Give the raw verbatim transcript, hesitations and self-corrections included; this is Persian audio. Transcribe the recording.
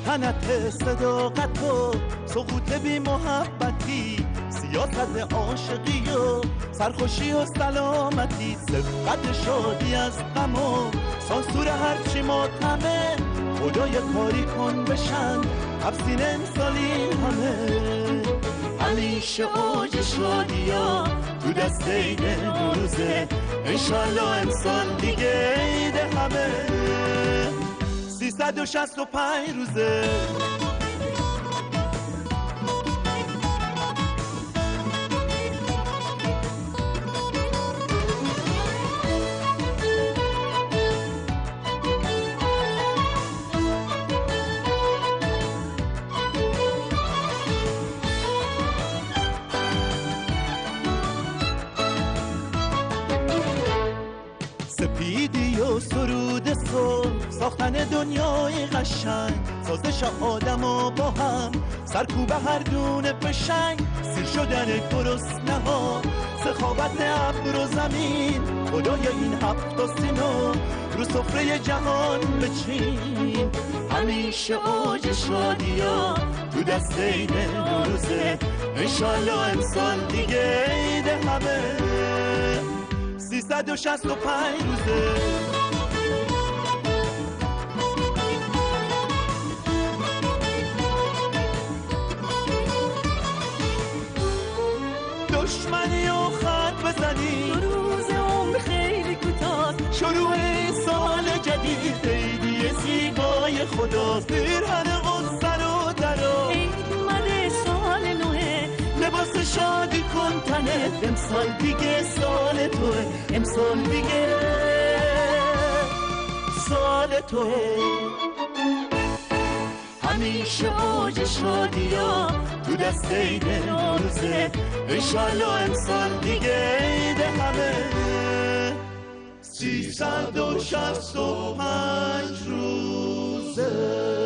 تنت صداقت و سقوط بی محبتی، سیاست عاشقی و سرخوشی و سلامتی، سبقت شادی از غم و سانسور هرچی ماتمه، خدای کاری کن بشن حبسین امسالی همه، همیشه اوج شادیا تو دست عید نوروزه، انشالله امسال دیگه عید همه سیصد و شصت و پنج روزه. سپیدی و سرود صلح، ساختن دنیای قشنگ، سازش آدم و با هم، سرکوب هر دونه پشنگ، سیر شدن گرسنه ها، سخاوت ابر و زمین، خدای این هفت آسینو رو سفره جهان بچین، همیشه اوج شادیا تو دست عید نوروزه، انشالله امسال دیگه عید همه سیصد و شصت و پنج روزه. دشمنی و خط بزنی، دو روز عمر خیلی کوتاه، شروع سال جدید، عیدی زیبای خداست، پیرهن غصه رو درا، عید اومده سال نوه، لباس شادی کن تنه، امسال دیگه سال توه، امسال دیگه سال توه، همیشه اوج شادیا تو دست عید نوروزه، انشالله امسال دیگه عید همه سیصد و شصت و پنج روزه.